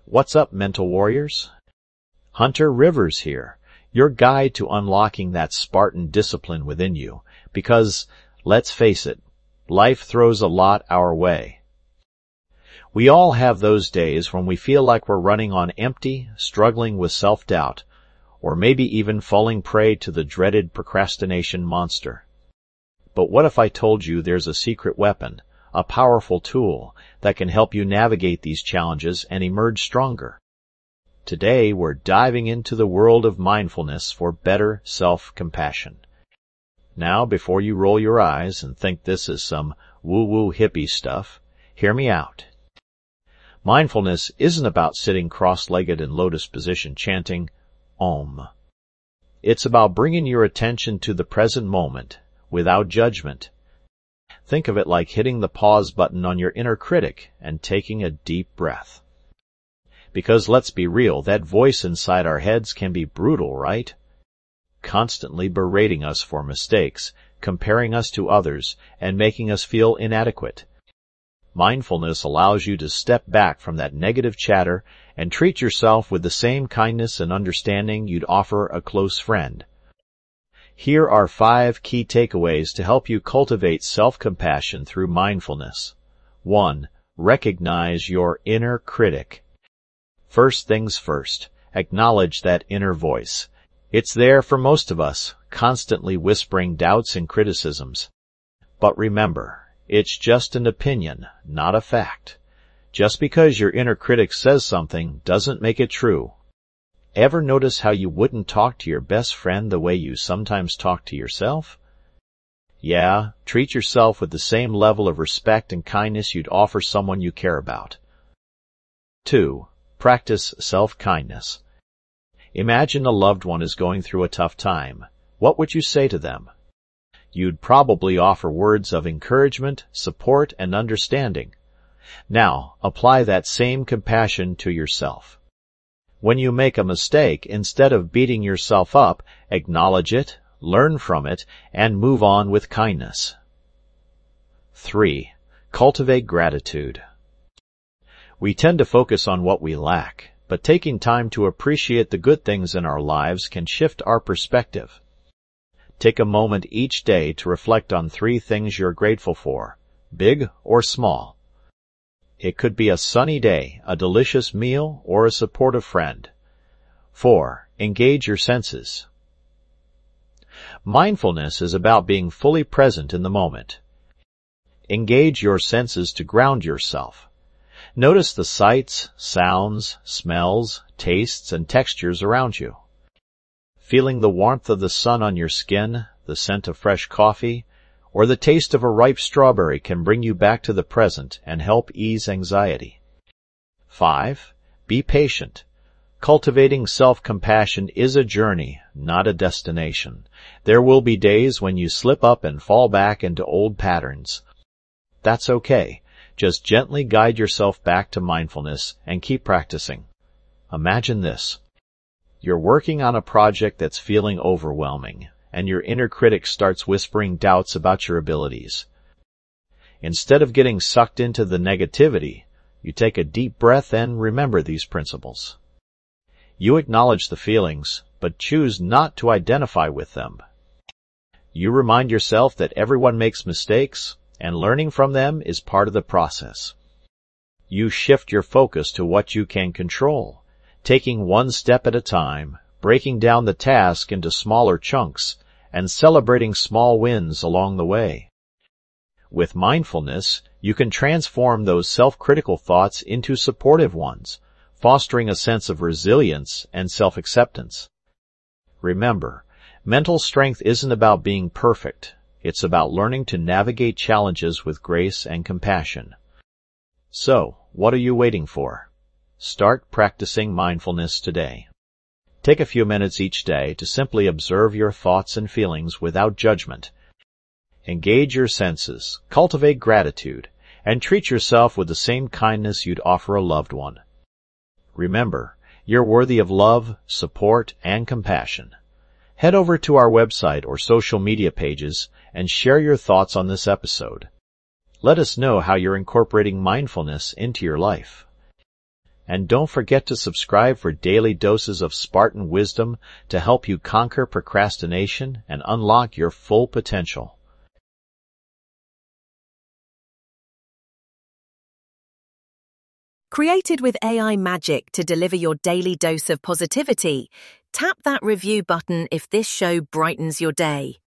What's up, mental warriors? Hunter Rivers here, your guide to unlocking that Spartan discipline within you, because, let's face it, life throws a lot our way. We all have those days when we feel like we're running on empty, struggling with self-doubt, or maybe even falling prey to the dreaded procrastination monster. But what if I told you there's a secret weapon, a powerful tool, that can help you navigate these challenges and emerge stronger? Today, we're diving into the world of mindfulness for better self-compassion. Now, before you roll your eyes and think this is some woo-woo hippie stuff, hear me out. Mindfulness isn't about sitting cross-legged in lotus position chanting Om. It's about bringing your attention to the present moment, without judgment. Think of it like hitting the pause button on your inner critic and taking a deep breath. Because let's be real, that voice inside our heads can be brutal, right? Constantly berating us for mistakes, comparing us to others, and making us feel inadequate. Mindfulness allows you to step back from that negative chatter and treat yourself with the same kindness and understanding you'd offer a close friend. Here are 5 key takeaways to help you cultivate self-compassion through mindfulness. 1. Recognize your inner critic. First things first, acknowledge that inner voice. It's there for most of us, constantly whispering doubts and criticisms. But remember, it's just an opinion, not a fact. Just because your inner critic says something doesn't make it true. Ever notice how you wouldn't talk to your best friend the way you sometimes talk to yourself? Yeah, treat yourself with the same level of respect and kindness you'd offer someone you care about. 2. Practice self-kindness. Imagine a loved one is going through a tough time. What would you say to them? You'd probably offer words of encouragement, support, and understanding. Now, apply that same compassion to yourself. When you make a mistake, instead of beating yourself up, acknowledge it, learn from it, and move on with kindness. 3. Cultivate gratitude. We tend to focus on what we lack, but taking time to appreciate the good things in our lives can shift our perspective. Take a moment each day to reflect on 3 things you're grateful for, big or small. It could be a sunny day, a delicious meal, or a supportive friend. 4. Engage your senses. Mindfulness is about being fully present in the moment. Engage your senses to ground yourself. Notice the sights, sounds, smells, tastes, and textures around you. Feeling the warmth of the sun on your skin, the scent of fresh coffee, or the taste of a ripe strawberry can bring you back to the present and help ease anxiety. 5. Be patient. Cultivating self-compassion is a journey, not a destination. There will be days when you slip up and fall back into old patterns. That's okay. Just gently guide yourself back to mindfulness and keep practicing. Imagine this. You're working on a project that's feeling overwhelming, and your inner critic starts whispering doubts about your abilities. Instead of getting sucked into the negativity, you take a deep breath and remember these principles. You acknowledge the feelings, but choose not to identify with them. You remind yourself that everyone makes mistakes, and learning from them is part of the process. You shift your focus to what you can control, taking one step at a time, breaking down the task into smaller chunks, and celebrating small wins along the way. With mindfulness, you can transform those self-critical thoughts into supportive ones, fostering a sense of resilience and self-acceptance. Remember, mental strength isn't about being perfect. It's about learning to navigate challenges with grace and compassion. So, what are you waiting for? Start practicing mindfulness today. Take a few minutes each day to simply observe your thoughts and feelings without judgment. Engage your senses, cultivate gratitude, and treat yourself with the same kindness you'd offer a loved one. Remember, you're worthy of love, support, and compassion. Head over to our website or social media pages and share your thoughts on this episode. Let us know how you're incorporating mindfulness into your life. And don't forget to subscribe for daily doses of Spartan wisdom to help you conquer procrastination and unlock your full potential. Created with AI magic to deliver your daily dose of positivity, tap that review button if this show brightens your day.